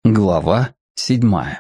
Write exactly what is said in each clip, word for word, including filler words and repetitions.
Глава седьмая.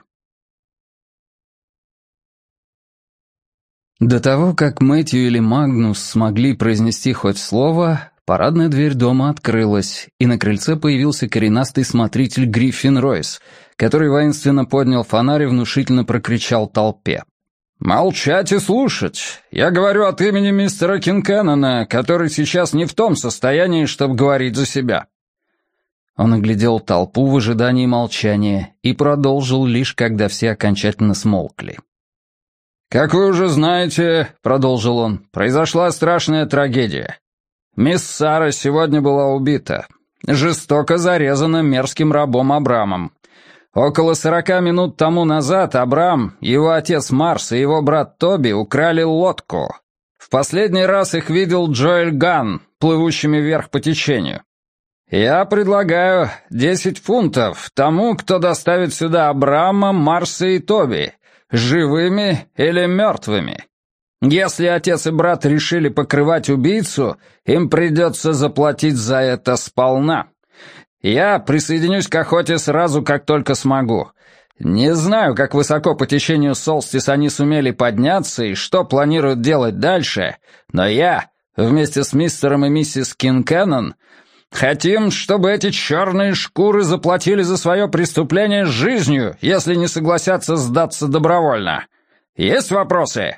До того, как Мэтью или Магнус смогли произнести хоть слово, парадная дверь дома открылась, и на крыльце появился коренастый смотритель Гриффин Ройс, который воинственно поднял фонарь и внушительно прокричал толпе. «Молчать и слушать! Я говорю от имени мистера Кинкеннона, который сейчас не в том состоянии, чтобы говорить за себя». Он оглядел толпу в ожидании молчания и продолжил лишь, когда все окончательно смолкли. «Как вы уже знаете, — продолжил он, — произошла страшная трагедия. Мисс Сара сегодня была убита, жестоко зарезана мерзким рабом Абрамом. Около сорока минут тому назад Абрам, его отец Марс и его брат Тоби украли лодку. В последний раз их видел Джоэль Ганн, плывущими вверх по течению. Я предлагаю десять фунтов тому, кто доставит сюда Абрама, Марса и Тоби, живыми или мертвыми. Если отец и брат решили покрывать убийцу, им придется заплатить за это сполна. Я присоединюсь к охоте сразу, как только смогу. Не знаю, как высоко по течению Солстис они сумели подняться и что планируют делать дальше, но я, вместе с мистером и миссис Кинкеннон, хотим, чтобы эти черные шкуры заплатили за свое преступление жизнью, если не согласятся сдаться добровольно. Есть вопросы?»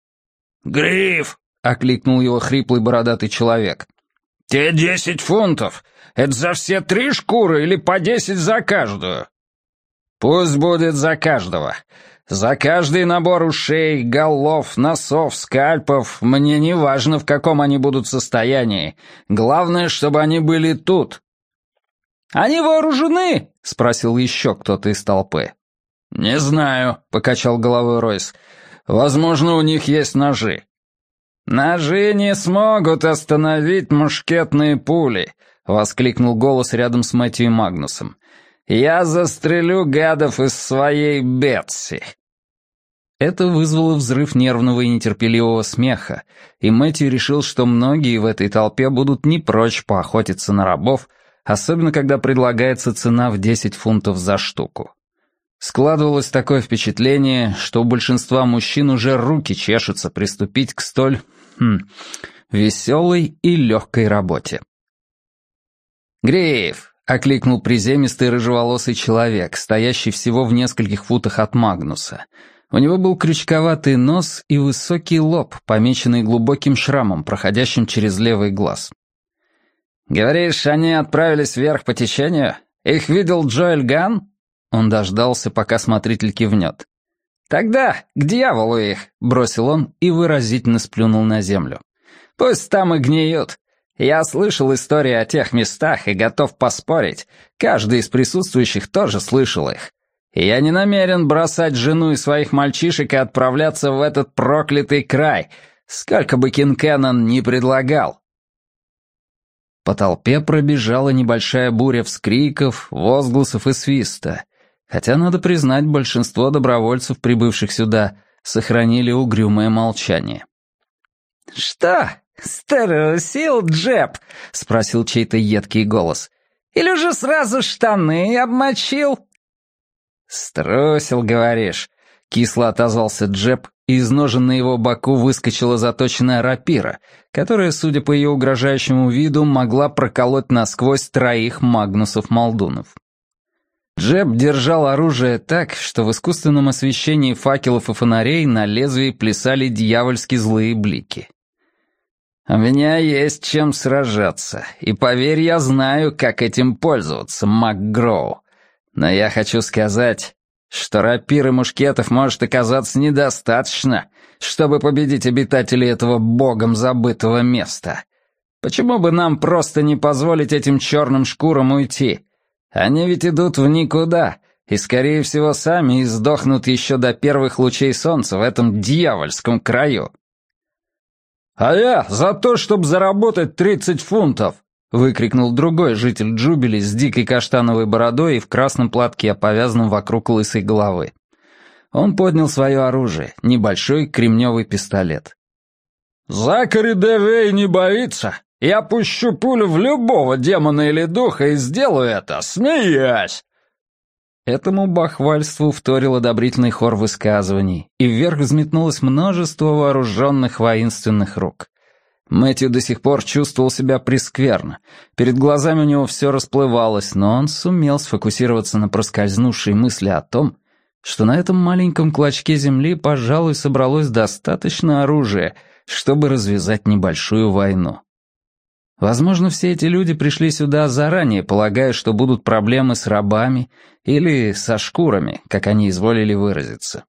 «Гриф!» — окликнул его хриплый бородатый человек. «Те десять фунтов! Это за все три шкуры или по десять за каждую?» «Пусть будет за каждого. За каждый набор ушей, голов, носов, скальпов, мне не важно, в каком они будут состоянии. Главное, чтобы они были тут». «Они вооружены?» — спросил еще кто-то из толпы. «Не знаю», — покачал головой Ройс. «Возможно, у них есть ножи». «Ножи не смогут остановить мушкетные пули», — воскликнул голос рядом с Мэтью и Магнусом. «Я застрелю гадов из своей Бетси». Это вызвало взрыв нервного и нетерпеливого смеха, и Мэтью решил, что многие в этой толпе будут не прочь поохотиться на рабов, особенно когда предлагается цена в десять фунтов за штуку. Складывалось такое впечатление, что у большинства мужчин уже руки чешутся приступить к столь хм, веселой и легкой работе. «Гриф!» — окликнул приземистый рыжеволосый человек, стоящий всего в нескольких футах от Магнуса. У него был крючковатый нос и высокий лоб, помеченный глубоким шрамом, проходящим через левый глаз. «Говоришь, они отправились вверх по течению? Их видел Джоэль Ганн?» Он дождался, пока смотритель кивнет. «Тогда к дьяволу их!» — бросил он и выразительно сплюнул на землю. «Пусть там и гниют. Я слышал истории о тех местах и готов поспорить. Каждый из присутствующих тоже слышал их. И я не намерен бросать жену и своих мальчишек и отправляться в этот проклятый край, сколько бы Кинкеннон ни предлагал». По толпе пробежала небольшая буря вскриков, возгласов и свиста, хотя, надо признать, большинство добровольцев, прибывших сюда, сохранили угрюмое молчание. «Что, струсил, Джеб?» — спросил чей-то едкий голос. «Или уже сразу штаны обмочил?» «Струсил, говоришь?» — кисло отозвался Джеб, и из ножен на его боку выскочила заточенная рапира, которая, судя по ее угрожающему виду, могла проколоть насквозь троих Магнусов-молдунов. Джеб держал оружие так, что в искусственном освещении факелов и фонарей на лезвии плясали дьявольски злые блики. «У меня есть чем сражаться, и, поверь, я знаю, как этим пользоваться, МакГроу. Но я хочу сказать, что рапир и мушкетов может оказаться недостаточно, чтобы победить обитателей этого богом забытого места. Почему бы нам просто не позволить этим черным шкурам уйти? Они ведь идут в никуда, и, скорее всего, сами издохнут еще до первых лучей солнца в этом дьявольском краю». «А я за то, чтобы заработать тридцать фунтов!» — выкрикнул другой житель Джубили с дикой каштановой бородой и в красном платке, повязанном вокруг лысой головы. Он поднял свое оружие, небольшой кремневый пистолет. «Закари Девей не боится. Я пущу пулю в любого демона или духа и сделаю это, смеясь!» Этому бахвальству вторил одобрительный хор высказываний, и вверх взметнулось множество вооруженных воинственных рук. Мэтью до сих пор чувствовал себя прескверно. Перед глазами у него все расплывалось, но он сумел сфокусироваться на проскользнувшей мысли о том, что на этом маленьком клочке земли, пожалуй, собралось достаточно оружия, чтобы развязать небольшую войну. Возможно, все эти люди пришли сюда заранее, полагая, что будут проблемы с рабами или со шкурами, как они изволили выразиться.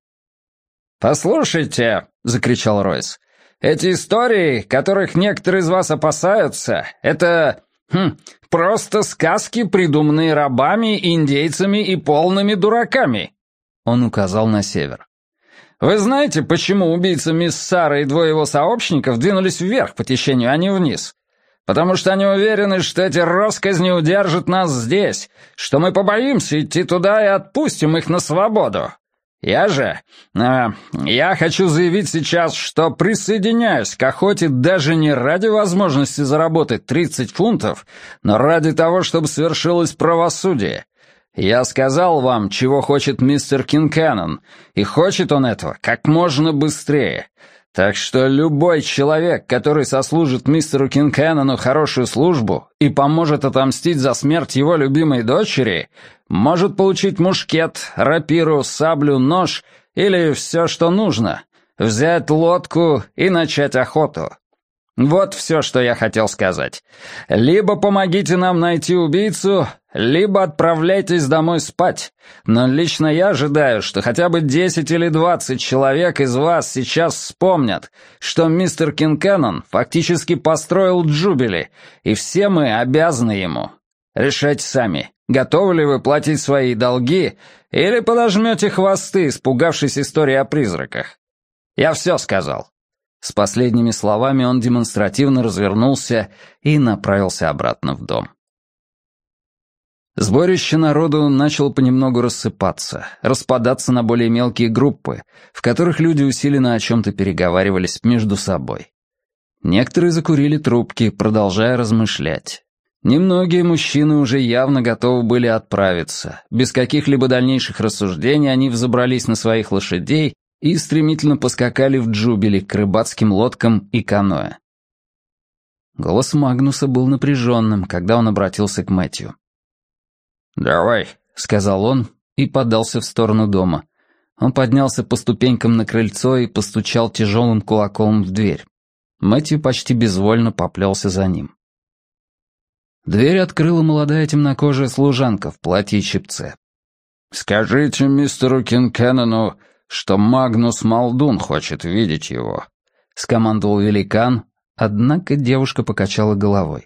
«Послушайте», — закричал Ройс, — «эти истории, которых некоторые из вас опасаются, это хм, просто сказки, придуманные рабами, индейцами и полными дураками». Он указал на север. «Вы знаете, почему убийца мисс Сара и двое его сообщников двинулись вверх по течению, а не вниз? Потому что они уверены, что эти россказни удержат нас здесь, что мы побоимся идти туда и отпустим их на свободу. Я же... Э, я хочу заявить сейчас, что присоединяюсь к охоте даже не ради возможности заработать тридцать фунтов, но ради того, чтобы свершилось правосудие. Я сказал вам, чего хочет мистер Кинкеннон, и хочет он этого как можно быстрее. Так что любой человек, который сослужит мистеру Кинкеннону хорошую службу и поможет отомстить за смерть его любимой дочери, может получить мушкет, рапиру, саблю, нож или все, что нужно, взять лодку и начать охоту. Вот все, что я хотел сказать. Либо помогите нам найти убийцу, либо отправляйтесь домой спать. Но лично я ожидаю, что хотя бы десять или двадцать человек из вас сейчас вспомнят, что мистер Кинкеннон фактически построил Джубили, и все мы обязаны ему. Решайте сами, готовы ли вы платить свои долги, или подожмете хвосты, испугавшись истории о призраках. Я все сказал». С последними словами он демонстративно развернулся и направился обратно в дом. Сборище народу начало понемногу рассыпаться, распадаться на более мелкие группы, в которых люди усиленно о чем-то переговаривались между собой. Некоторые закурили трубки, продолжая размышлять. Немногие мужчины уже явно готовы были отправиться. Без каких-либо дальнейших рассуждений они взобрались на своих лошадей и стремительно поскакали в Джубили к рыбацким лодкам и каноэ. Голос Магнуса был напряженным, когда он обратился к Мэтью. «Давай», — сказал он и подался в сторону дома. Он поднялся по ступенькам на крыльцо и постучал тяжелым кулаком в дверь. Мэтью почти безвольно поплелся за ним. Дверь открыла молодая темнокожая служанка в платье и чепце. «Скажите мистеру Кинкеннону, что Магнус Молдун хочет видеть его», — скомандовал великан, однако девушка покачала головой.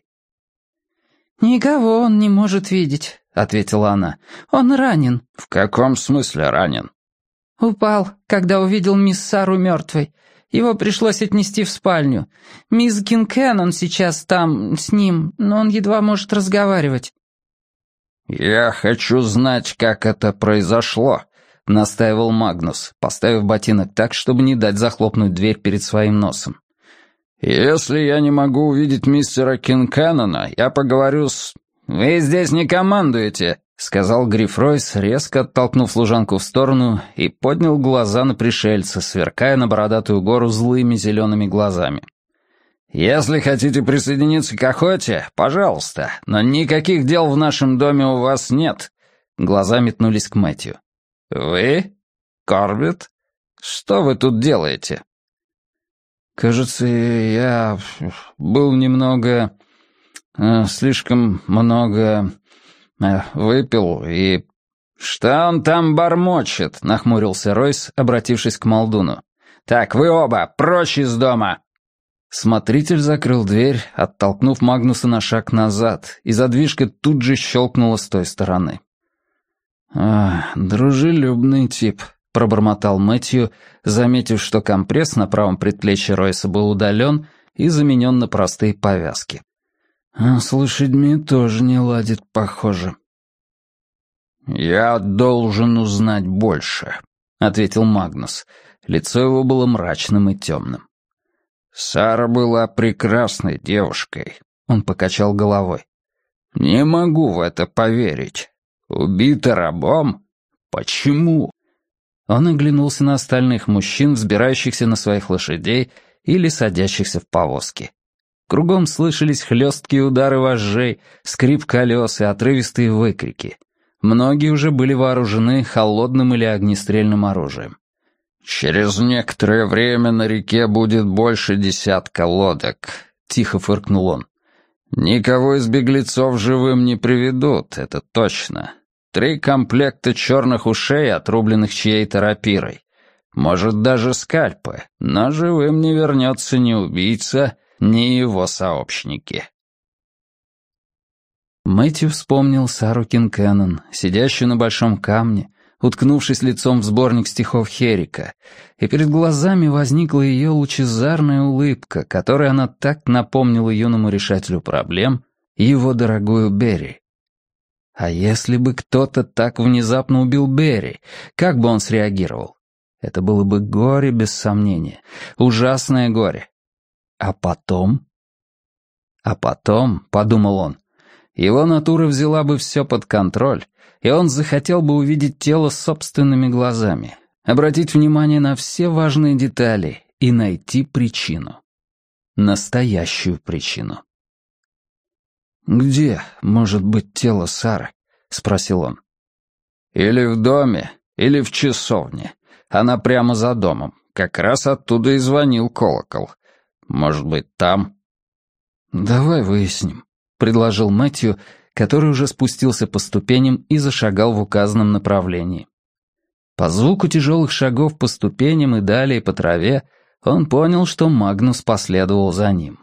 «Никого он не может видеть», — ответила она. «Он ранен». «В каком смысле ранен?» «Упал, когда увидел мисс Сару мертвой. Его пришлось отнести в спальню. Мисс Кинкеннон сейчас там, с ним, но он едва может разговаривать». «Я хочу знать, как это произошло», — настаивал Магнус, поставив ботинок так, чтобы не дать захлопнуть дверь перед своим носом. «Если я не могу увидеть мистера Кинкеннона, я поговорю с...» «Вы здесь не командуете», — сказал Гриф Ройс, резко оттолкнув служанку в сторону и поднял глаза на пришельца, сверкая на бородатую гору злыми зелеными глазами. «Если хотите присоединиться к охоте, пожалуйста, но никаких дел в нашем доме у вас нет». Глаза метнулись к Мэтью. «Вы? Корбет? Что вы тут делаете?» «Кажется, я был немного... Э, слишком много... Э, выпил и...» «Что он там бормочет?» — нахмурился Ройс, обратившись к Молдуну. «Так, вы оба, прочь из дома!» Смотритель закрыл дверь, оттолкнув Магнуса на шаг назад, и задвижка тут же щелкнула с той стороны. «А, дружелюбный тип», — пробормотал Мэтью, заметив, что компресс на правом предплечье Ройса был удален и заменен на простые повязки. «А с лошадьми тоже не ладит, похоже». «Я должен узнать больше», — ответил Магнус. Лицо его было мрачным и темным. «Сара была прекрасной девушкой», — он покачал головой. «Не могу в это поверить. «Убита рабом? Почему?» Он оглянулся на остальных мужчин, взбирающихся на своих лошадей или садящихся в повозки. Кругом слышались хлесткие удары вожжей, скрип колес и отрывистые выкрики. Многие уже были вооружены холодным или огнестрельным оружием. «Через некоторое время на реке будет больше десятка лодок», — тихо фыркнул он. «Никого из беглецов живым не приведут, это точно. Три комплекта черных ушей, отрубленных чьей-то рапирой. Может, даже скальпы, но живым не вернется ни убийца, ни его сообщники». Мэтью вспомнил Сару Кинкеннон, сидящую на большом камне, уткнувшись лицом в сборник стихов Херика, и перед глазами возникла ее лучезарная улыбка, которой она так напомнила юному решателю проблем его дорогую Берри. А если бы кто-то так внезапно убил Берри, как бы он среагировал? Это было бы горе, без сомнения, ужасное горе. А потом? А потом, подумал он, его натура взяла бы все под контроль, и он захотел бы увидеть тело собственными глазами, обратить внимание на все важные детали и найти причину. Настоящую причину. «Где может быть тело Сары?» — спросил он. «Или в доме, или в часовне. Она прямо за домом. Как раз оттуда и звонил колокол. Может быть, там?» «Давай выясним», — предложил Мэтью, который уже спустился по ступеням и зашагал в указанном направлении. По звуку тяжелых шагов по ступеням и далее по траве он понял, что Магнус последовал за ним.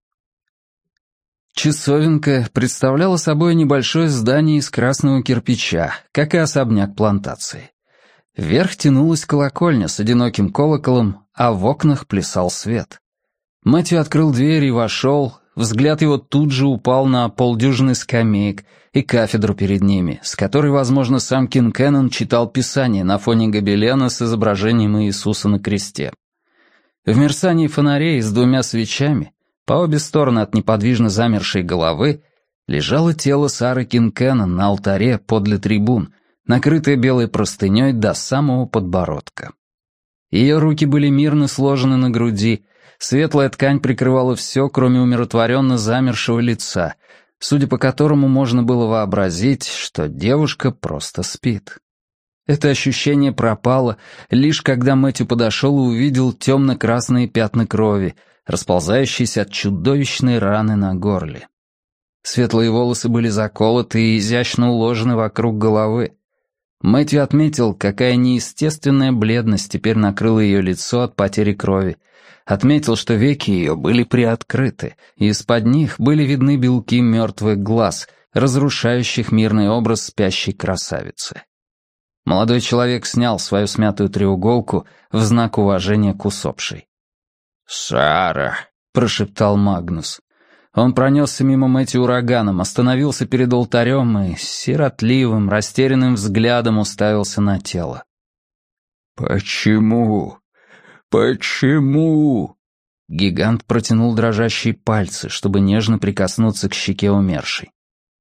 Часовенка представляла собой небольшое здание из красного кирпича, как и особняк плантации. Вверх тянулась колокольня с одиноким колоколом, а в окнах плясал свет. Мэтью открыл дверь и вошел. Взгляд его тут же упал на полдюжины скамеек и кафедру перед ними, с которой, возможно, сам Кинкеннон читал Писание на фоне гобелена с изображением Иисуса на кресте. В мерцании фонарей с двумя свечами, по обе стороны от неподвижно замершей головы, лежало тело Сары Кинкеннон на алтаре подле трибун, накрытое белой простыней до самого подбородка. Ее руки были мирно сложены на груди, светлая ткань прикрывала все, кроме умиротворенно замершего лица, судя по которому можно было вообразить, что девушка просто спит. Это ощущение пропало, лишь когда Мэтью подошел и увидел темно-красные пятна крови, расползающиеся от чудовищной раны на горле. Светлые волосы были заколоты и изящно уложены вокруг головы. Мэтью отметил, какая неестественная бледность теперь накрыла ее лицо от потери крови. Отметил, что веки ее были приоткрыты, и из-под них были видны белки мертвых глаз, разрушающих мирный образ спящей красавицы. Молодой человек снял свою смятую треуголку в знак уважения к усопшей. «Сара», — прошептал Магнус. Он пронесся мимо Мэтью ураганом, остановился перед алтарем и сиротливым, растерянным взглядом уставился на тело. «Почему? Почему?» Гигант протянул дрожащие пальцы, чтобы нежно прикоснуться к щеке умершей.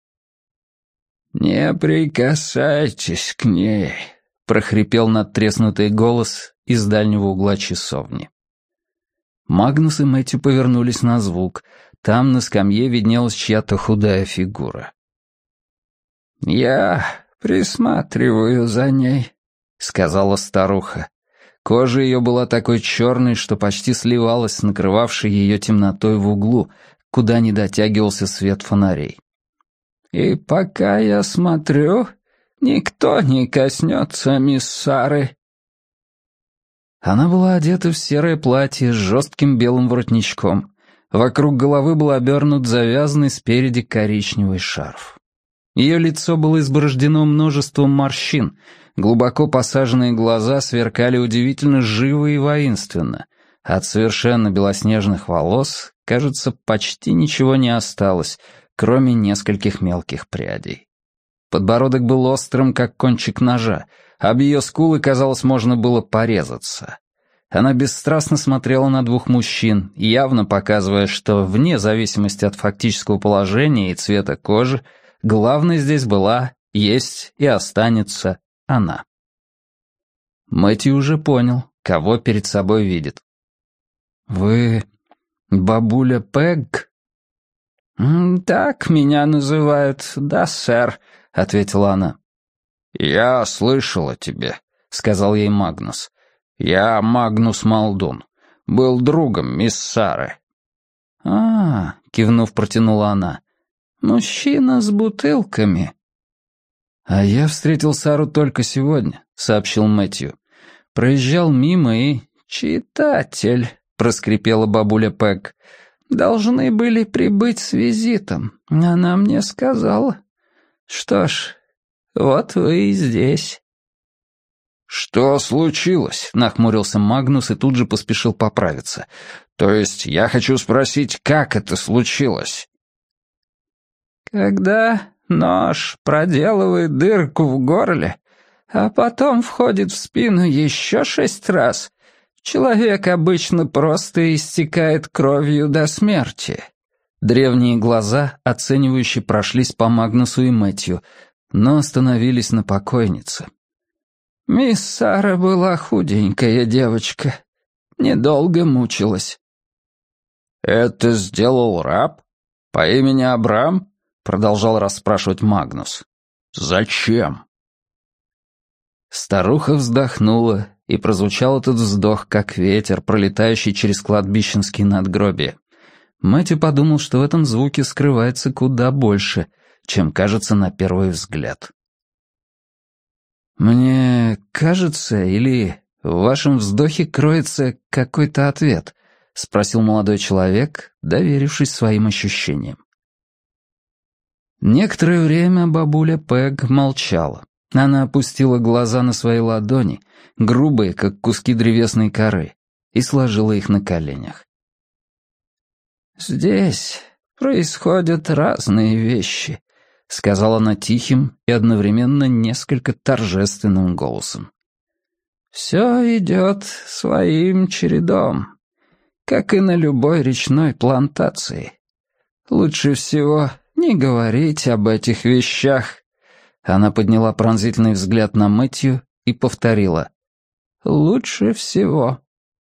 «Не прикасайтесь к ней», — прохрипел надтреснутый голос из дальнего угла часовни. Магнус и Мэтью повернулись на звук. Там на скамье виднелась чья-то худая фигура. «Я присматриваю за ней», — сказала старуха. Кожа ее была такой черной, что почти сливалась с накрывавшей ее темнотой в углу, куда не дотягивался свет фонарей. «И пока я смотрю, никто не коснется мисс Сары». Она была одета в серое платье с жестким белым воротничком. Вокруг головы был обернут завязанный спереди коричневый шарф. Ее лицо было изборождено множеством морщин, глубоко посаженные глаза сверкали удивительно живо и воинственно. От совершенно белоснежных волос, кажется, почти ничего не осталось, кроме нескольких мелких прядей. Подбородок был острым, как кончик ножа, об ее скулы, казалось, можно было порезаться. Она бесстрастно смотрела на двух мужчин, явно показывая, что, вне зависимости от фактического положения и цвета кожи, главной здесь была есть и останется она. Мэтью уже понял, кого перед собой видит. «Вы бабуля Пегг?» «Так меня называют, да, сэр», — ответила она. «Я слышал о тебе», — сказал ей Магнус. «Я Магнус Малдун. Был другом мисс Сары». «А, — кивнув, протянула она, — мужчина с бутылками». «А я встретил Сару только сегодня», — сообщил Мэтью. «Проезжал мимо и...» «Читатель», — проскрипела бабуля Пегг. «Должны были прибыть с визитом. Она мне сказала. Что ж, вот вы и здесь». «Что случилось?» — нахмурился Магнус и тут же поспешил поправиться. «То есть я хочу спросить, как это случилось?» «Когда нож проделывает дырку в горле, а потом входит в спину еще шесть раз, человек обычно просто истекает кровью до смерти». Древние глаза оценивающе прошлись по Магнусу и Мэтью, но остановились на покойнице. «Мисс Сара была худенькая девочка, недолго мучилась». «Это сделал раб? По имени Абрам?» — продолжал расспрашивать Магнус. «Зачем?» Старуха вздохнула, и прозвучал этот вздох, как ветер, пролетающий через кладбищенские надгробия. Мэтью подумал, что в этом звуке скрывается куда больше, чем кажется на первый взгляд. «Мне кажется, или в вашем вздохе кроется какой-то ответ?» — спросил молодой человек, доверившись своим ощущениям. Некоторое время бабуля Пегг молчала. Она опустила глаза на свои ладони, грубые, как куски древесной коры, и сложила их на коленях. «Здесь происходят разные вещи», — сказала она тихим и одновременно несколько торжественным голосом. «Все идет своим чередом, как и на любой речной плантации. Лучше всего не говорить об этих вещах». Она подняла пронзительный взгляд на Мэтью и повторила: «Лучше всего».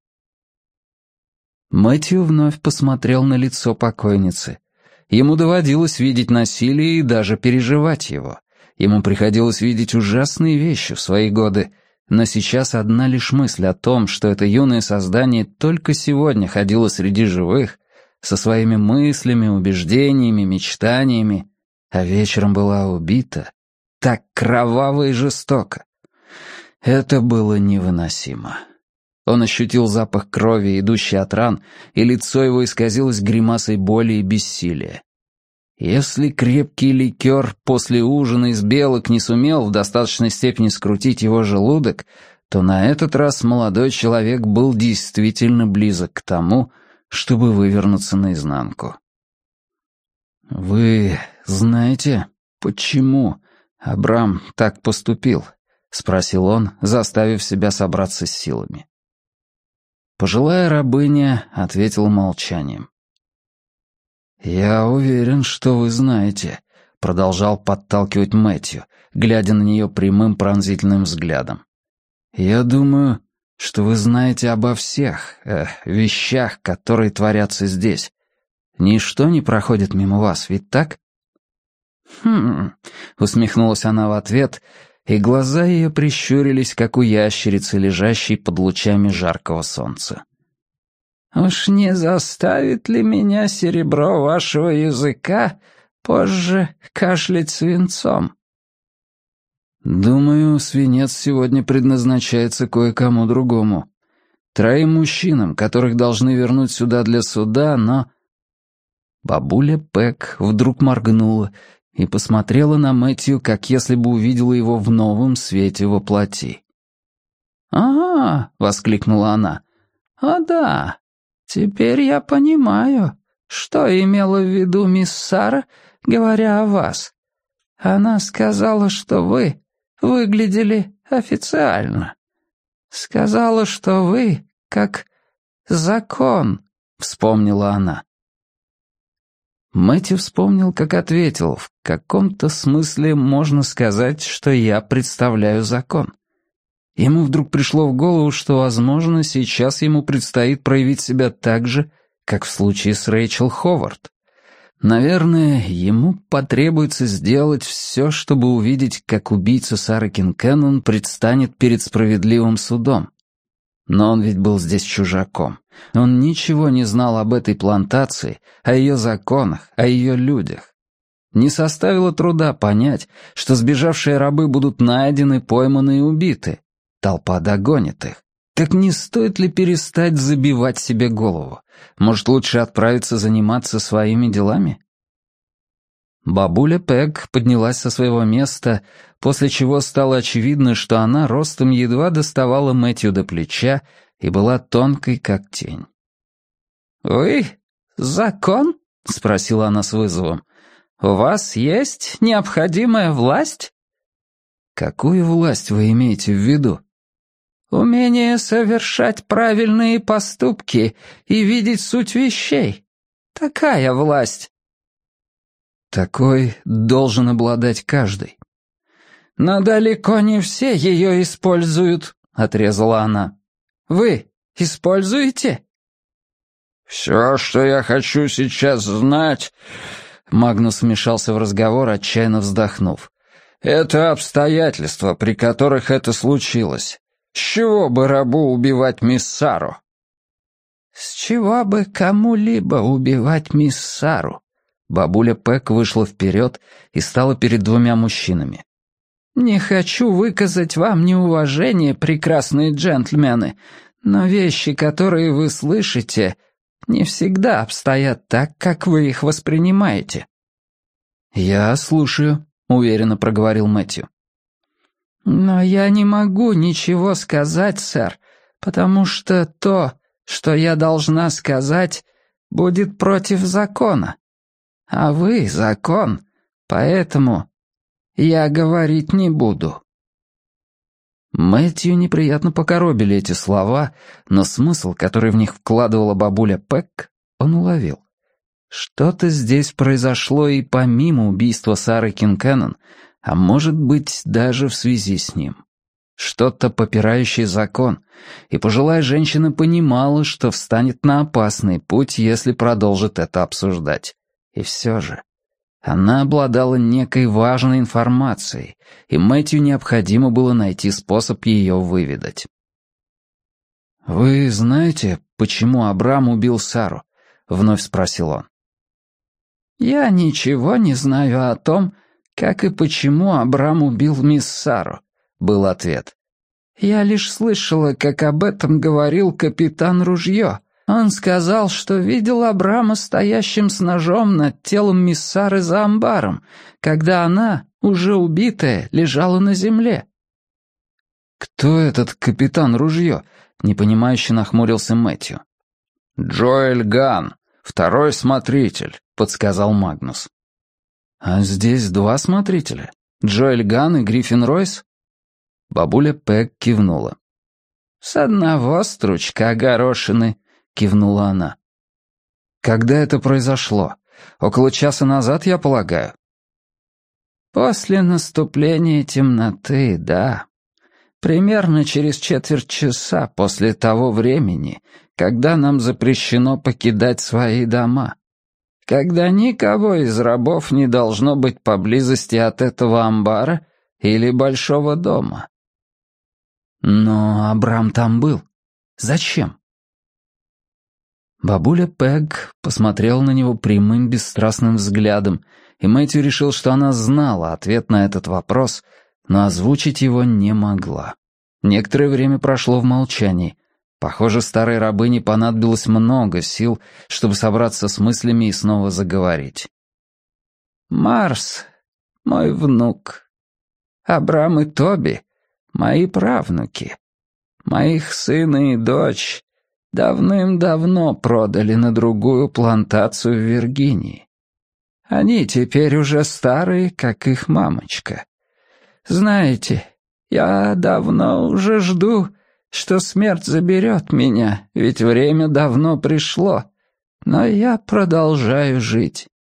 Мэтью вновь посмотрел на лицо покойницы. Ему доводилось видеть насилие и даже переживать его. Ему приходилось видеть ужасные вещи в свои годы, но сейчас одна лишь мысль о том, что это юное создание только сегодня ходило среди живых, со своими мыслями, убеждениями, мечтаниями, а вечером была убита, так кроваво и жестоко. Это было невыносимо. Он ощутил запах крови, идущий от ран, и лицо его исказилось гримасой боли и бессилия. Если крепкий ликер после ужина из белок не сумел в достаточной степени скрутить его желудок, то на этот раз молодой человек был действительно близок к тому, чтобы вывернуться наизнанку. «Вы знаете, почему Абрам так поступил?» — спросил он, заставив себя собраться с силами. Пожилая рабыня ответила молчанием. «Я уверен, что вы знаете», — продолжал подталкивать Мэтью, глядя на нее прямым пронзительным взглядом. «Я думаю, что вы знаете обо всех э, вещах, которые творятся здесь. Ничто не проходит мимо вас, ведь так?» «Хм...» — усмехнулась она в ответ, и глаза ее прищурились, как у ящерицы, лежащей под лучами жаркого солнца. «Уж не заставит ли меня серебро вашего языка позже кашлять свинцом?» «Думаю, свинец сегодня предназначается кое-кому другому. Троим мужчинам, которых должны вернуть сюда для суда, но...» Бабуля Пегг вдруг моргнула и посмотрела на Мэтью, как если бы увидела его в новом свете во плоти. «А, — воскликнула она, — о да, теперь я понимаю, что имела в виду мисс Сара, говоря о вас. Она сказала, что вы выглядели официально. Сказала, что вы как закон», — вспомнила она. Мэтью вспомнил, как ответил. В каком-то смысле можно сказать, что я представляю закон. Ему вдруг пришло в голову, что, возможно, сейчас ему предстоит проявить себя так же, как в случае с Рэйчел Ховард. Наверное, ему потребуется сделать все, чтобы увидеть, как убийца Сары Кинкеннон предстанет перед справедливым судом. Но он ведь был здесь чужаком. Он ничего не знал об этой плантации, о ее законах, о ее людях. Не составило труда понять, что сбежавшие рабы будут найдены, пойманы и убиты. Толпа догонит их. Так не стоит ли перестать забивать себе голову? Может, лучше отправиться заниматься своими делами? Бабуля Пэг поднялась со своего места, после чего стало очевидно, что она ростом едва доставала Мэтью до плеча и была тонкой, как тень. «Вы закон?» — спросила она с вызовом. «У вас есть необходимая власть?» «Какую власть вы имеете в виду?» «Умение совершать правильные поступки и видеть суть вещей. Такая власть». «Такой должен обладать каждый». «Но далеко не все ее используют», — отрезала она. «Вы используете?» «Все, что я хочу сейчас знать...» Магнус вмешался в разговор, отчаянно вздохнув. «Это обстоятельства, при которых это случилось. С чего бы рабу убивать мисс Сару?» «С чего бы кому-либо убивать мисс Сару?» Бабуля Пэк вышла вперед и стала перед двумя мужчинами. «Не хочу выказать вам неуважение, прекрасные джентльмены, но вещи, которые вы слышите, не всегда обстоят так, как вы их воспринимаете». «Я слушаю», — уверенно проговорил Мэтью. «Но я не могу ничего сказать, сэр, потому что то, что я должна сказать, будет против закона. А вы — закон, поэтому я говорить не буду». Мэтью неприятно покоробили эти слова, но смысл, который в них вкладывала бабуля Пэк, он уловил. Что-то здесь произошло и помимо убийства Сары Кинкеннон, а может быть, даже в связи с ним. Что-то попирающее закон, и пожилая женщина понимала, что встанет на опасный путь, если продолжит это обсуждать. И все же, она обладала некой важной информацией, и Мэтью необходимо было найти способ ее выведать. «Вы знаете, почему Абрам убил Сару?» — вновь спросил он. «Я ничего не знаю о том, как и почему Абрам убил мисс Сару», — был ответ. «Я лишь слышала, как об этом говорил капитан Ружье. Он сказал, что видел Абрама стоящим с ножом над телом мисс Сары за амбаром, когда она, уже убитая, лежала на земле». «Кто этот капитан Ружье?» — непонимающе нахмурился Мэтью. «Джоэль Ган, второй смотритель», — подсказал Магнус. «А здесь два смотрителя? Джоэль Ган и Гриффин Ройс?» Бабуля Пэг кивнула. «С одного стручка горошины», — кивнула она. «Когда это произошло? Около часа назад, я полагаю?» «После наступления темноты, да. Примерно через четверть часа после того времени, когда нам запрещено покидать свои дома. Когда никого из рабов не должно быть поблизости от этого амбара или большого дома». «Но Абрам там был. Зачем?» Бабуля Пэг посмотрела на него прямым бесстрастным взглядом, и Мэтью решил, что она знала ответ на этот вопрос, но озвучить его не могла. Некоторое время прошло в молчании. Похоже, старой рабыне понадобилось много сил, чтобы собраться с мыслями и снова заговорить. «Марс, мой внук. Абрам и Тоби — мои правнуки. Моих сына и дочь давным-давно продали на другую плантацию в Виргинии. Они теперь уже старые, как их мамочка. Знаете, я давно уже жду, что смерть заберет меня, ведь время давно пришло, но я продолжаю жить.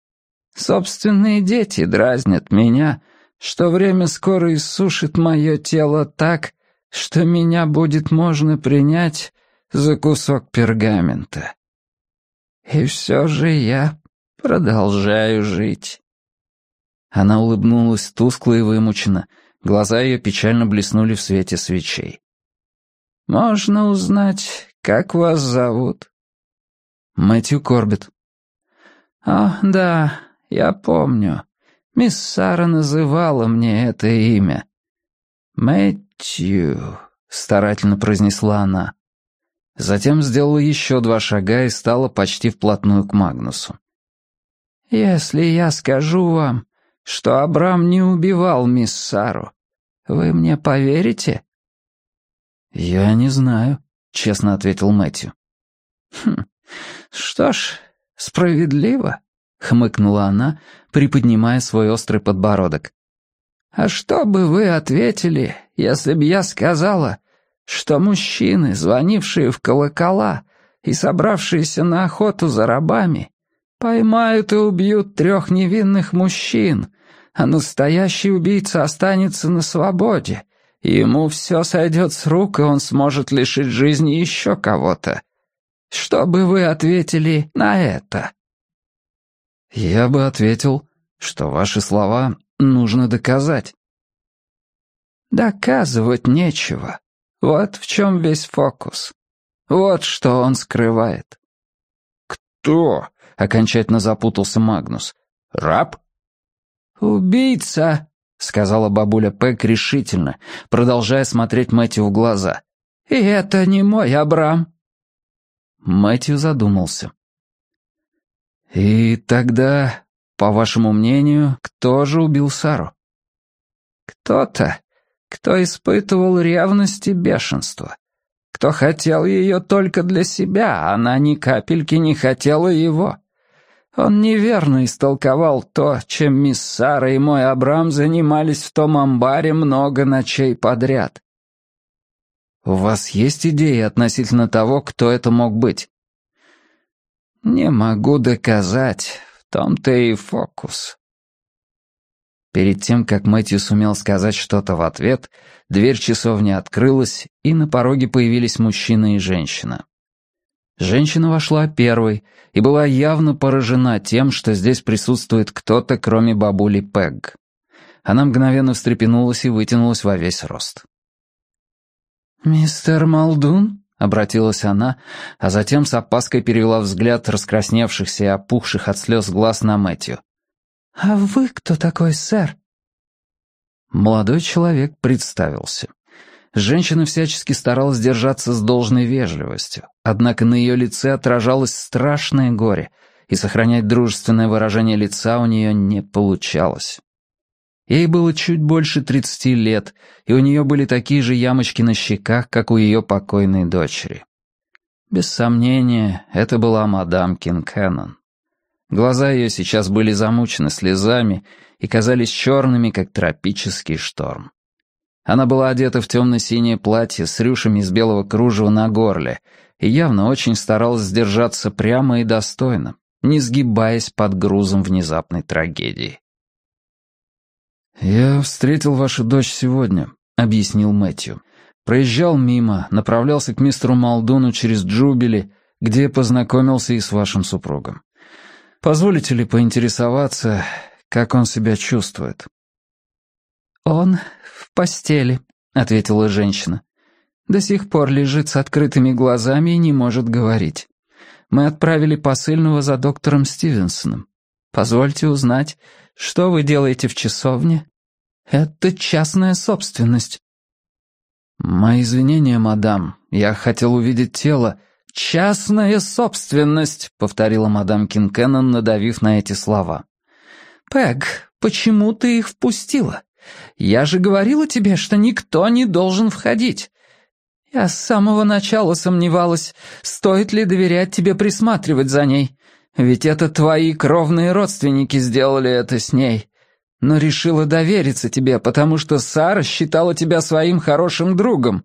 Собственные дети дразнят меня, что время скоро иссушит мое тело так, что меня будет можно принять за кусок пергамента. И все же я продолжаю жить». Она улыбнулась тускло и вымученно, глаза ее печально блеснули в свете свечей. «Можно узнать, как вас зовут?» «Мэтью Корбетт». «О, да, я помню. Мисс Сара называла мне это имя. Мэтью», — старательно произнесла она. Затем сделала еще два шага и стала почти вплотную к Магнусу. «Если я скажу вам, что Абрам не убивал мисс Сару, вы мне поверите?» «Я не знаю», — честно ответил Мэтью. «Хм, что ж, справедливо», — хмыкнула она, приподнимая свой острый подбородок. «А что бы вы ответили, если б я сказала, что мужчины, звонившие в колокола и собравшиеся на охоту за рабами, поймают и убьют трех невинных мужчин, а настоящий убийца останется на свободе, и ему все сойдет с рук, и он сможет лишить жизни еще кого-то? Что бы вы ответили на это?» «Я бы ответил, что ваши слова нужно доказать». «Доказывать нечего. Вот в чем весь фокус. Вот что он скрывает». «Кто?» — окончательно запутался Магнус. «Раб?» «Убийца», — сказала бабуля Пэг решительно, продолжая смотреть Мэтью в глаза. «И это не мой Абрам». Мэтью задумался. «И тогда, по вашему мнению, кто же убил Сару?» «Кто-то, кто испытывал ревность и бешенство. Кто хотел ее только для себя, а она ни капельки не хотела его. Он неверно истолковал то, чем мисс Сара и мой Абрам занимались в том амбаре много ночей подряд». «У вас есть идеи относительно того, кто это мог быть?» «Не могу доказать, в том-то и фокус». Перед тем, как Мэтью сумел сказать что-то в ответ, дверь часовни открылась, и на пороге появились мужчина и женщина. Женщина вошла первой и была явно поражена тем, что здесь присутствует кто-то, кроме бабули Пэг. Она мгновенно встрепенулась и вытянулась во весь рост. «Мистер Молдун?» — обратилась она, а затем с опаской перевела взгляд раскрасневшихся и опухших от слез глаз на Мэтью. «А вы кто такой, сэр?» Молодой человек представился. Женщина всячески старалась держаться с должной вежливостью, однако на ее лице отражалось страшное горе, и сохранять дружественное выражение лица у нее не получалось. Ей было чуть больше тридцати лет, и у нее были такие же ямочки на щеках, как у ее покойной дочери. Без сомнения, это была мадам Кинкеннон. Глаза ее сейчас были замучены слезами и казались черными, как тропический шторм. Она была одета в темно-синее платье с рюшами из белого кружева на горле и явно очень старалась сдержаться прямо и достойно, не сгибаясь под грузом внезапной трагедии. «Я встретил вашу дочь сегодня», — объяснил Мэтью. «Проезжал мимо, направлялся к мистеру Молдуну через Джубили, где познакомился и с вашим супругом. Позволите ли поинтересоваться, как он себя чувствует?» «Он в постели», — ответила женщина. «До сих пор лежит с открытыми глазами и не может говорить. Мы отправили посыльного за доктором Стивенсоном. Позвольте узнать, что вы делаете в часовне? Это частная собственность». «Мои извинения, мадам. Я хотел увидеть тело». «Частная собственность», — повторила мадам Кинкеннон, надавив на эти слова. «Пэг, почему ты их впустила? Я же говорила тебе, что никто не должен входить. Я с самого начала сомневалась, стоит ли доверять тебе присматривать за ней, ведь это твои кровные родственники сделали это с ней. Но решила довериться тебе, потому что Сара считала тебя своим хорошим другом».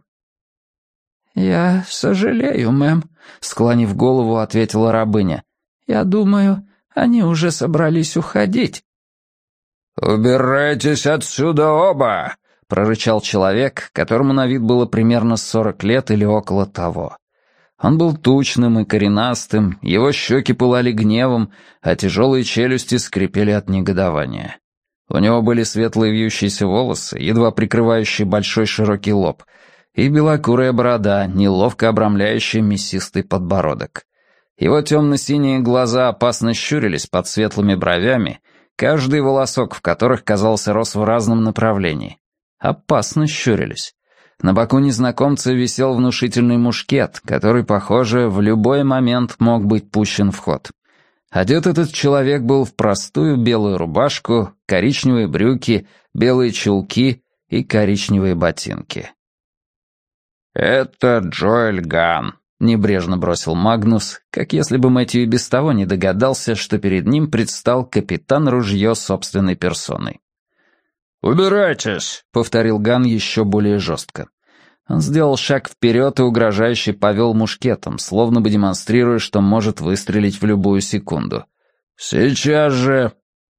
«Я сожалею, мэм», — склонив голову, ответила рабыня. «Я думаю, Они уже собрались уходить». «Убирайтесь отсюда оба!» — прорычал человек, которому на вид было примерно сорок лет или около того. Он был тучным и коренастым, его щеки пылали гневом, а тяжелые челюсти скрипели от негодования. У него были светлые вьющиеся волосы, едва прикрывающие большой широкий лоб, и белокурая борода, неловко обрамляющая мясистый подбородок. Его темно-синие глаза опасно щурились под светлыми бровями, каждый волосок в которых, казалось, рос в разном направлении. Опасно щурились. На боку незнакомца висел внушительный мушкет, который, похоже, в любой момент мог быть пущен в ход. Одет этот человек был в простую белую рубашку, коричневые брюки, белые чулки и коричневые ботинки. «Это Джоэль Ганн», — небрежно бросил Магнус, как если бы Мэтью и без того не догадался, что перед ним предстал капитан Ружье собственной персоной. «Убирайтесь», — повторил Ганн еще более жестко. Он сделал шаг вперед и угрожающе повел мушкетом, словно бы демонстрируя, что может выстрелить в любую секунду. «Сейчас же...»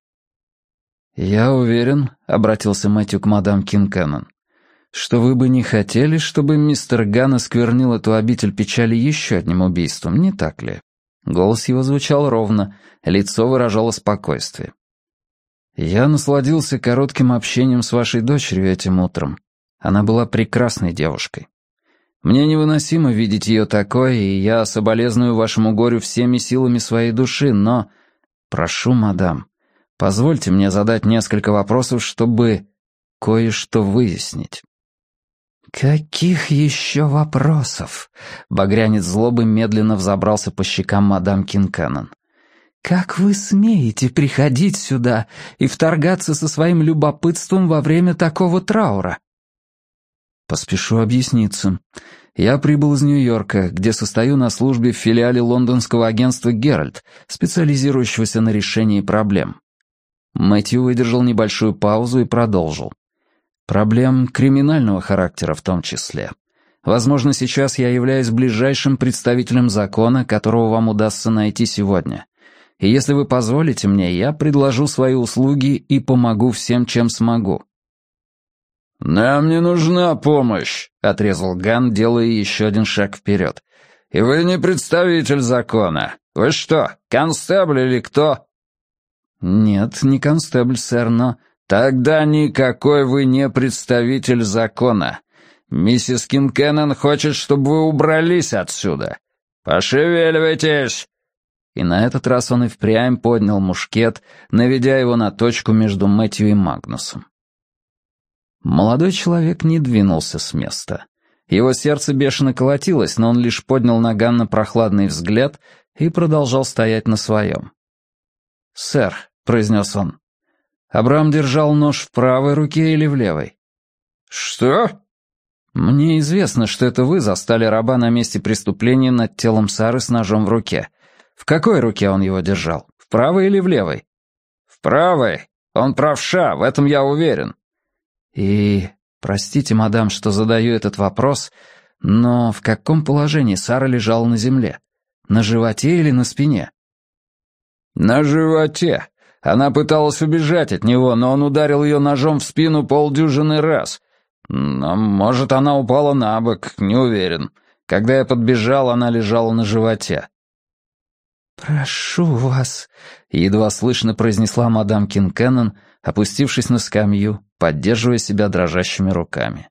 «Я уверен», — обратился Мэтью к мадам Кинкеннон, «что вы бы не хотели, чтобы мистер Ганн осквернил эту обитель печали еще одним убийством, не так ли?» Голос его звучал ровно, лицо выражало спокойствие. «Я насладился коротким общением с вашей дочерью этим утром. Она была прекрасной девушкой. Мне невыносимо видеть ее такой, и я соболезную вашему горю всеми силами своей души, но... Прошу, мадам, позвольте мне задать несколько вопросов, чтобы кое-что выяснить». «Каких еще вопросов?» Багрянец злобы медленно взобрался по щекам мадам Кинкеннон. «Как вы смеете приходить сюда и вторгаться со своим любопытством во время такого траура?» «Поспешу объясниться. Я прибыл из Нью-Йорка, где состою на службе в филиале лондонского агентства «Геральт», специализирующегося на решении проблем». Мэтью выдержал небольшую паузу и продолжил. «Проблем криминального характера в том числе. Возможно, сейчас я являюсь ближайшим представителем закона, которого вам удастся найти сегодня. И если вы позволите мне, я предложу свои услуги и помогу всем, чем смогу». «Нам не нужна помощь», — отрезал Ганн, делая еще один шаг вперед. «И вы не представитель закона. Вы что, констебль или кто?» «Нет, не констебль, сэр, но...» «Тогда никакой вы не представитель закона. Миссис Кинкеннон хочет, чтобы вы убрались отсюда. Пошевеливайтесь!» И на этот раз он и впрямь поднял мушкет, наведя его на точку между Мэтью и Магнусом. Молодой человек не двинулся с места. Его сердце бешено колотилось, но он лишь поднял на Ганна прохладный взгляд и продолжал стоять на своем. «Сэр», — произнес он, — «Абрам держал нож в правой руке или в левой?» «Что?» «Мне известно, что это вы застали раба на месте преступления над телом Сары с ножом в руке. В какой руке он его держал? В правой или в левой?» «В правой. Он правша, в этом я уверен». «И, простите, мадам, что задаю этот вопрос, но в каком положении Сара лежала на земле? На животе или на спине?» «На животе. Она пыталась убежать от него, но он ударил ее ножом в спину полдюжины раз. Но, может, она упала на бок, не уверен. Когда я подбежал, она лежала на животе». «Прошу вас», — едва слышно произнесла мадам Кинкеннон, опустившись на скамью, поддерживая себя дрожащими руками.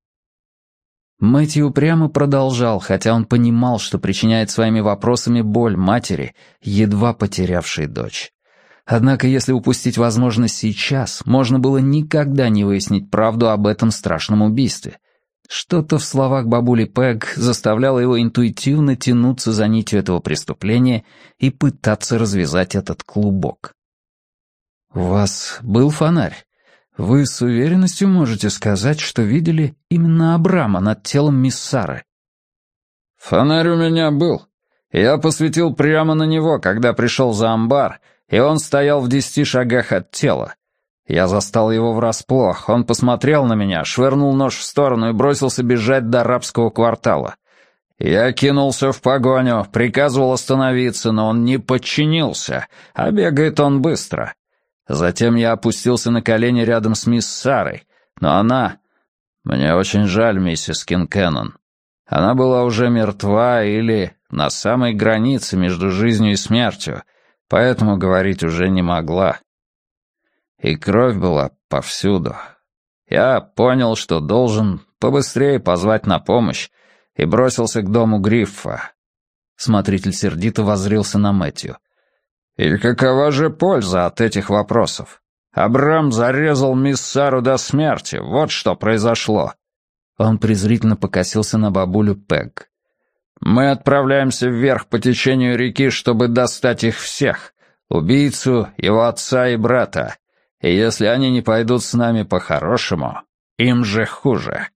Мэтью упрямо продолжал, хотя он понимал, что причиняет своими вопросами боль матери, едва потерявшей дочь. Однако, если упустить возможность сейчас, можно было никогда не выяснить правду об этом страшном убийстве. Что-то в словах бабули Пэг заставляло его интуитивно тянуться за нитью этого преступления и пытаться развязать этот клубок. «У вас был фонарь? Вы с уверенностью можете сказать, что видели именно Абрама над телом мисс Сары?» «Фонарь у меня был. Я посветил прямо на него, когда пришел за амбар, и он стоял в десяти шагах от тела. Я застал его врасплох. Он посмотрел на меня, швырнул нож в сторону и бросился бежать до арабского квартала. Я кинулся в погоню, приказывал остановиться, но он не подчинился, а бегает он быстро. Затем я опустился на колени рядом с мисс Сарой, но она... Мне очень жаль, миссис Кинкеннон. Она была уже мертва или на самой границе между жизнью и смертью, поэтому говорить уже не могла. И кровь была повсюду. Я понял, что должен побыстрее позвать на помощь, и бросился к дому Гриффа. Смотритель сердито воззрился на Мэтью. «И какова же польза от этих вопросов? Абрам зарезал мисс Сару до смерти, вот что произошло». Он презрительно покосился на бабулю Пэг. «Мы отправляемся вверх по течению реки, чтобы достать их всех, убийцу, его отца и брата. И если они не пойдут с нами по-хорошему, им же хуже».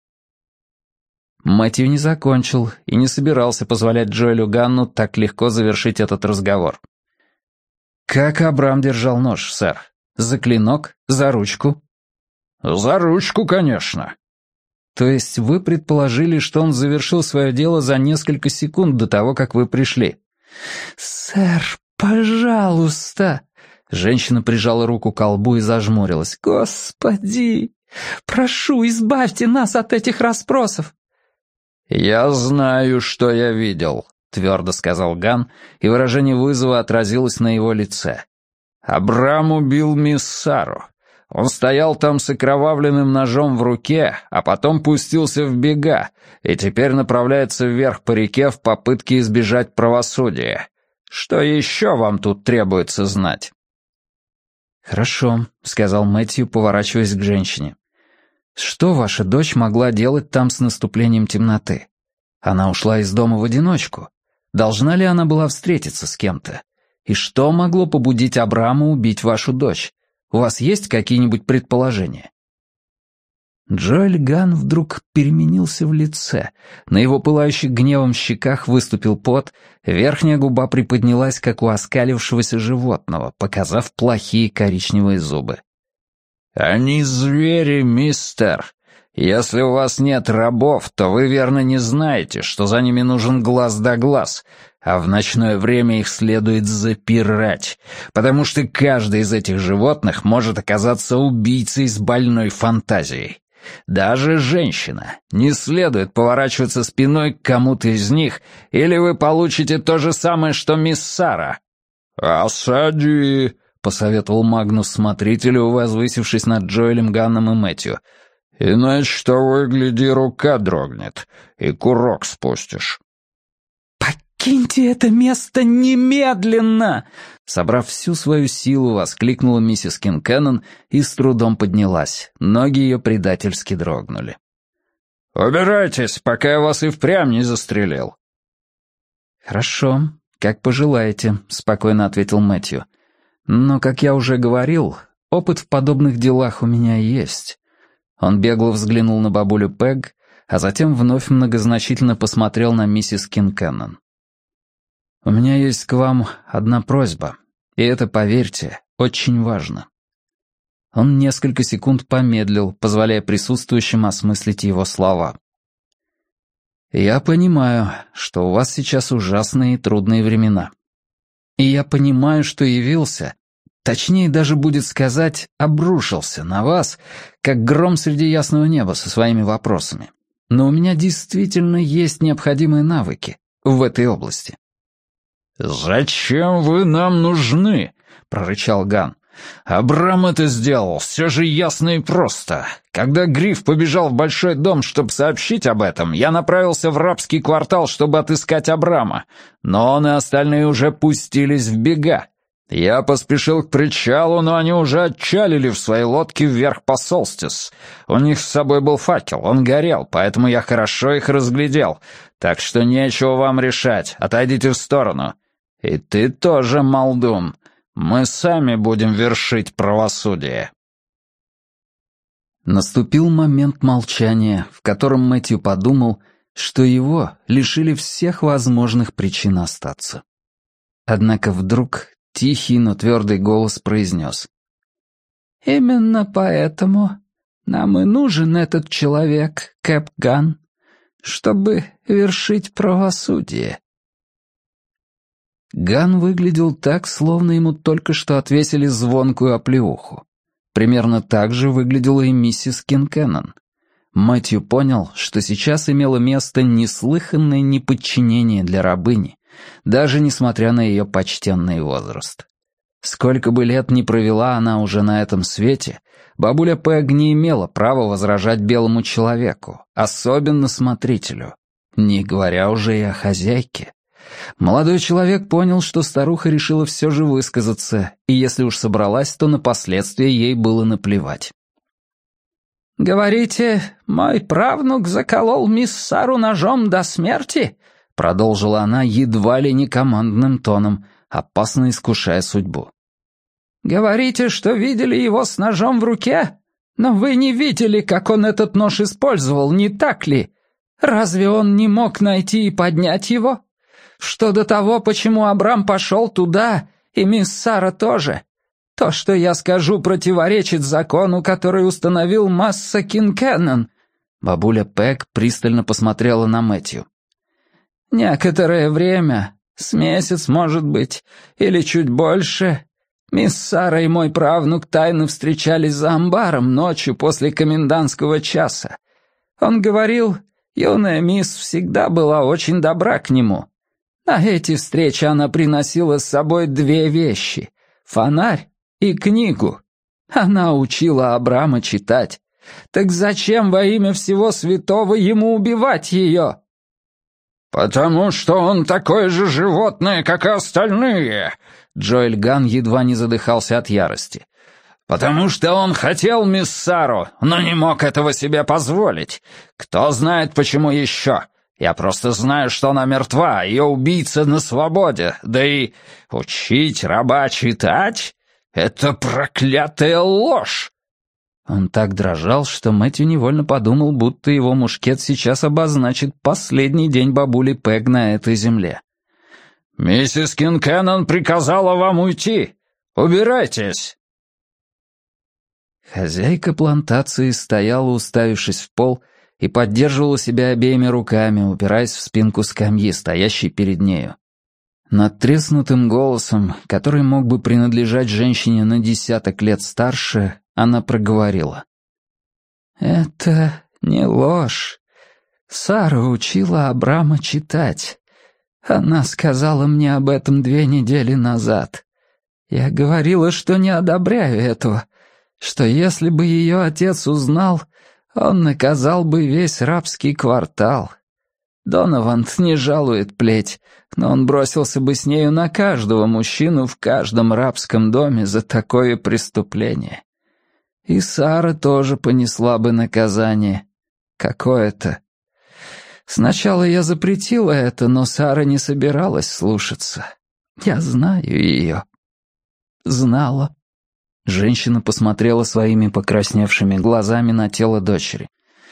Мэтью не закончил и не собирался позволять Джоэлю Ганну так легко завершить этот разговор. «Как Абрам держал нож, сэр? За клинок? За ручку?» «За ручку, конечно». «То есть вы предположили, что он завершил свое дело за несколько секунд до того, как вы пришли?» «Сэр, пожалуйста!» Женщина прижала руку к колбу и зажмурилась. «Господи! Прошу, избавьте нас от этих расспросов!» «Я знаю, что я видел», — твердо сказал Ган, и выражение вызова отразилось на его лице. «Абрам убил мисс Сару. Он стоял там с окровавленным ножом в руке, а потом пустился в бега, и теперь направляется вверх по реке в попытке избежать правосудия. Что еще вам тут требуется знать?» «Хорошо», — сказал Мэтью, поворачиваясь к женщине. «Что ваша дочь могла делать там с наступлением темноты? Она ушла из дома в одиночку. Должна ли она была встретиться с кем-то? И что могло побудить Абрама убить вашу дочь? У вас есть какие-нибудь предположения?» Джоэль Ган вдруг переменился в лице. На его пылающих гневом щеках выступил пот, верхняя губа приподнялась, как у оскалившегося животного, показав плохие коричневые зубы. «Они звери, мистер. Если у вас нет рабов, то вы верно не знаете, что за ними нужен глаз да глаз, а в ночное время их следует запирать, потому что каждый из этих животных может оказаться убийцей с больной фантазией. Даже женщина. Не следует поворачиваться спиной к кому-то из них, или вы получите то же самое, что мисс Сара». «Осади», — посоветовал Магнус смотрителю, возвысившись над Джоэлем, Ганном и Мэтью. «Иначе того и гляди, рука дрогнет, и курок спустишь». «Покиньте это место немедленно!» Собрав всю свою силу, воскликнула миссис Кинкеннон и с трудом поднялась. Ноги ее предательски дрогнули. «Убирайтесь, пока я вас и впрямь не застрелил». «Хорошо, как пожелаете», — спокойно ответил Мэтью. «Но, как я уже говорил, опыт в подобных делах у меня есть». Он бегло взглянул на бабулю Пэг, а затем вновь многозначительно посмотрел на миссис Кинкеннон. «У меня есть к вам одна просьба, и это, поверьте, очень важно». Он несколько секунд помедлил, позволяя присутствующим осмыслить его слова. «Я понимаю, что у вас сейчас ужасные и трудные времена. И я понимаю, что явился, точнее даже будет сказать, обрушился на вас, как гром среди ясного неба со своими вопросами. Но у меня действительно есть необходимые навыки в этой области». «Зачем вы нам нужны?» — прорычал Ган. «Абрам это сделал, все же ясно и просто. Когда Гриф побежал в большой дом, чтобы сообщить об этом, я направился в рабский квартал, чтобы отыскать Абрама, но он и остальные уже пустились в бега. Я поспешил к причалу, но они уже отчалили в своей лодке вверх по Солстис. У них с собой был факел, он горел, поэтому я хорошо их разглядел. Так что нечего вам решать, отойдите в сторону. И ты тоже, молдун. Мы сами будем вершить правосудие». Наступил момент молчания, в котором Мэтью подумал, что его лишили всех возможных причин остаться. Однако вдруг тихий, но твердый голос произнес: «Именно поэтому нам и нужен этот человек, Кэп Ган. чтобы вершить правосудие». Ган выглядел так, словно ему только что отвесили звонкую оплеуху. Примерно так же выглядела и миссис Кинкеннон. Мэтью понял, что сейчас имело место неслыханное неподчинение для рабыни, даже несмотря на ее почтенный возраст. Сколько бы лет ни провела она уже на этом свете, бабуля Пэг не имела права возражать белому человеку, особенно смотрителю, не говоря уже и о хозяйке. Молодой человек понял, что старуха решила все же высказаться, и если уж собралась, то на последствия ей было наплевать. «Говорите, мой правнук заколол мисс Сару ножом до смерти?» — продолжила она едва ли не командным тоном, опасно искушая судьбу. «Говорите, что видели его с ножом в руке? Но вы не видели, как он этот нож использовал, не так ли? Разве он не мог найти и поднять его? Что до того, почему Абрам пошел туда, и мисс Сара тоже? То, что я скажу, противоречит закону, который установил Масса Кинкеннон». Бабуля Пэг пристально посмотрела на Мэтью. «Некоторое время, с месяц, может быть, или чуть больше, мисс Сара и мой правнук тайно встречались за амбаром ночью после комендантского часа. Он говорил, юная мисс всегда была очень добра к нему. На эти встречи она приносила с собой две вещи — фонарь и книгу. Она учила Абрама читать. Так зачем во имя всего святого ему убивать ее?» «Потому что он такое же животное, как и остальные!» Джоэль Ган едва не задыхался от ярости. «Потому что он хотел мисс Сару, но не мог этого себе позволить. Кто знает, почему еще? Я просто знаю, что она мертва, ее убийца на свободе. Да и учить раба читать — это проклятая ложь!» Он так дрожал, что Мэтью невольно подумал, будто его мушкет сейчас обозначит последний день бабули Пэг на этой земле. «Миссис Кинкеннон приказала вам уйти. Убирайтесь!» Хозяйка плантации стояла, уставившись в пол, и поддерживала себя обеими руками, упираясь в спинку скамьи, стоящей перед нею. Надтреснутым голосом, который мог бы принадлежать женщине на десяток лет старше, она проговорила. «Это не ложь. Сара учила Абрама читать. Она сказала мне об этом две недели назад. Я говорила, что не одобряю этого, что если бы ее отец узнал, он наказал бы весь рабский квартал. Донован не жалует плеть, но он бросился бы с нею на каждого мужчину в каждом рабском доме за такое преступление. И Сара тоже понесла бы наказание. Какое-то. Сначала я запретила это, но Сара не собиралась слушаться. Я знаю ее. Знала». Женщина посмотрела своими покрасневшими глазами на тело дочери.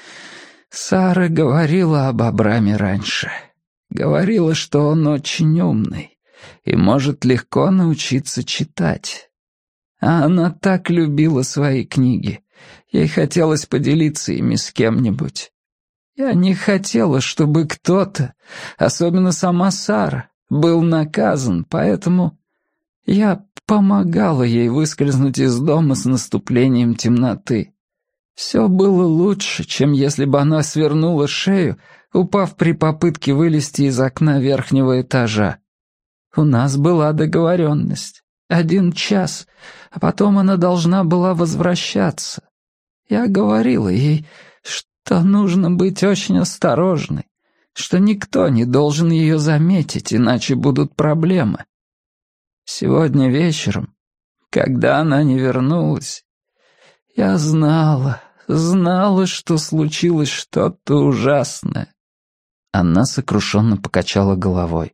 «Сара говорила об Абраме раньше. Говорила, что он очень умный и может легко научиться читать. А она так любила свои книги. Ей хотелось поделиться ими с кем-нибудь. Я не хотела, чтобы кто-то, особенно сама Сара, был наказан, поэтому я помогала ей выскользнуть из дома с наступлением темноты. Все было лучше, чем если бы она свернула шею, упав при попытке вылезти из окна верхнего этажа. У нас была договоренность. Один час, а потом она должна была возвращаться. Я говорила ей, что нужно быть очень осторожной, что никто не должен ее заметить, иначе будут проблемы. Сегодня вечером, когда она не вернулась, я знала, знала, что случилось что-то ужасное. Она сокрушенно покачала головой.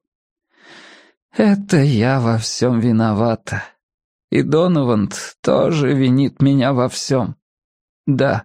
Это я во всем виновата. И Донован тоже винит меня во всем. Да,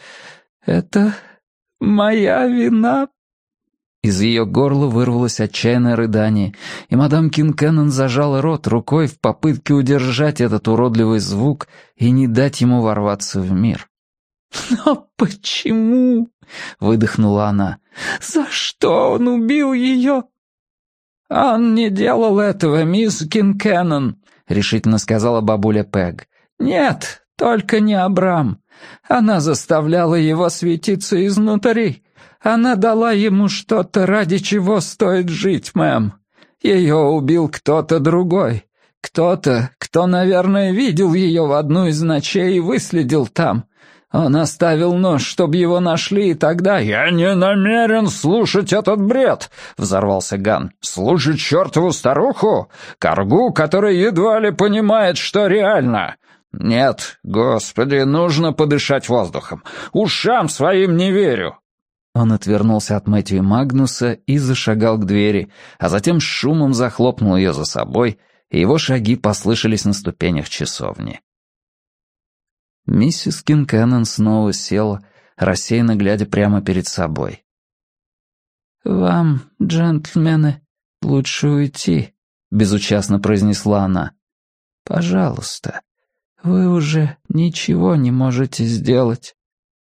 это моя вина. Из ее горла вырвалось отчаянное рыдание, и мадам Кинкеннон зажала рот рукой в попытке удержать этот уродливый звук и не дать ему ворваться в мир. «Но почему?» — выдохнула она. «За что он убил ее?» «Он не делал этого, мисс Кинкеннон», — решительно сказала бабуля Пэг. «Нет, только не Абрам. Она заставляла его светиться изнутри. Она дала ему что-то, ради чего стоит жить, мэм. Ее убил кто-то другой. Кто-то, кто, наверное, видел ее в одну из ночей и выследил там. Он оставил нож, чтобы его нашли, и тогда...» «Я не намерен слушать этот бред!» — взорвался Ган. «Слушать чертову старуху? Каргу, которая едва ли понимает, что реально. Нет, господи, нужно подышать воздухом. Ушам своим не верю!» Он отвернулся от Мэтью Магнуса и зашагал к двери, а затем с шумом захлопнул ее за собой, и его шаги послышались на ступенях часовни. Миссис Кинкеннон снова села, рассеянно глядя прямо перед собой. «Вам, джентльмены, лучше уйти», — безучастно произнесла она. «Пожалуйста, вы уже ничего не можете сделать».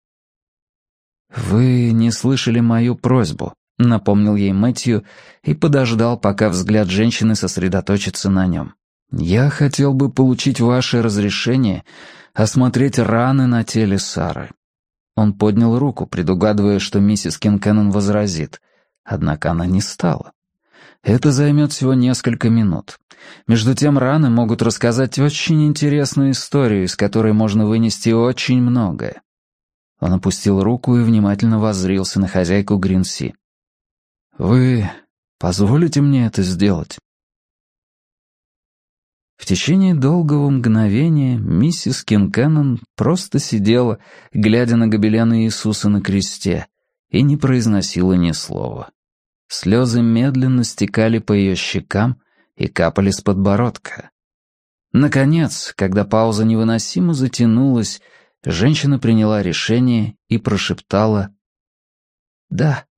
«Вы не слышали мою просьбу», — напомнил ей Мэтью и подождал, пока взгляд женщины сосредоточится на нем. «Я хотел бы получить ваше разрешение осмотреть раны на теле Сары». Он поднял руку, предугадывая, что миссис Кинкеннон возразит, однако она не стала. Это займет всего несколько минут. Между тем раны могут рассказать очень интересную историю, из которой можно вынести очень многое. Он опустил руку и внимательно воззрился на хозяйку Гринси. «Вы позволите мне это сделать?» В течение долгого мгновения миссис Кинкеннон просто сидела, глядя на гобелены Иисуса на кресте, и не произносила ни слова. Слезы медленно стекали по ее щекам и капали с подбородка. Наконец, когда пауза невыносимо затянулась, женщина приняла решение и прошептала: «Да».